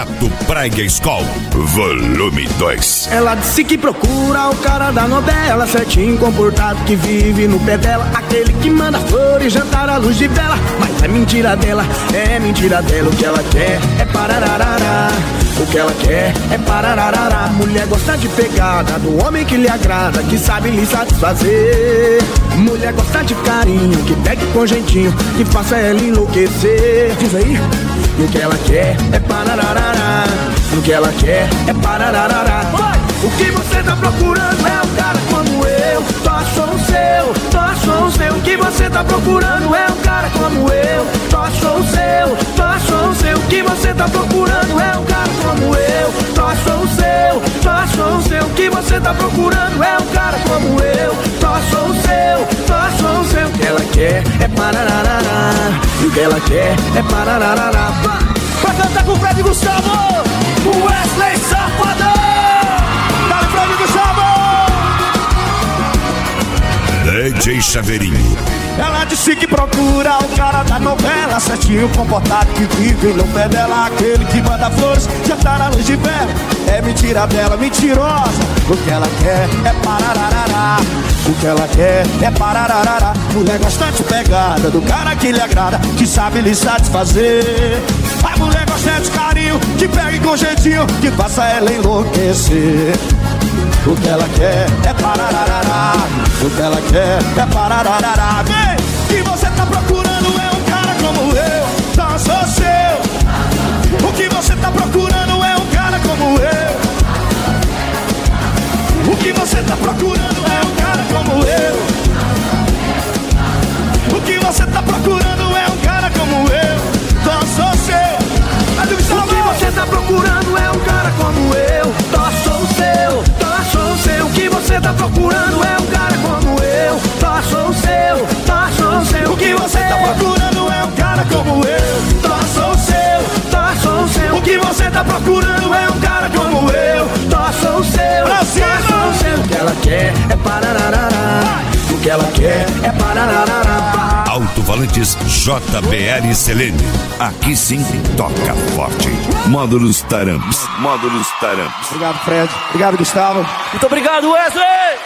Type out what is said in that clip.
Moto Praia Skol, volume 2. Ela disse que procura o cara da novela, certinho, comportado, que vive no pé dela, aquele que manda flores, jantar à luz de vela. Mas é mentira dela, o que ela quer é parararará. O que ela quer é parararará. Mulher gosta de pegada, do homem que lhe agrada, que sabe lhe satisfazer. Mulher gosta de carinho, que pegue com jeitinho, que faça ela enlouquecer. Diz aí. O que ela quer é parararará. O que ela quer é parararará. O que você tá procurando é um cara como eu. Só sou o seu. O que você tá procurando é um cara como eu. Só sou o seu. O que você tá procurando é um cara como eu. Só sou o seu. O que você tá procurando é um cara como eu. Só sou o seu. O que ela quer é parararará. O que ela quer é parararará. Vai cantar com o Fred Gustavo, o Wesley Safadão. Dá o Fred Gustavo. DJ Chaveirinho. Ela disse que procura o cara da novela, certinho, comportado, que vive no pé dela, aquele que manda flores, jantar à luz de vela. É mentira dela, mentirosa. O que ela quer é parararará. O que ela quer é parararará. Mulher bastante pegada, do cara que lhe agrada, que sabe lhe satisfazer. A mulher gosta de carinho, que pegue com jeitinho, que faça ela enlouquecer. O que ela quer é parararará. O que ela quer é parararará. Vem! Que você tá procurando é um cara como eu. Só sou seu. O que você tá procurando é um cara como eu. O que você tá procurando é um cara como eu. O que você tá procurando é um cara como eu. Só sou seu. O que você tá procurando é um cara como eu. Só sou o seu. O que você tá procurando é um cara como eu. Só sou o seu. O que você tá procurando é um cara como eu. Só sou o seu. O que você tá procurando é um cara como eu. Só sou o seu. O que ela quer é parararará. O que ela quer é parararará. Alto-falantes JBL Selene. Aqui sim toca forte. Módulos Taramps. Obrigado, Fred. Obrigado, Gustavo. Muito obrigado, Wesley!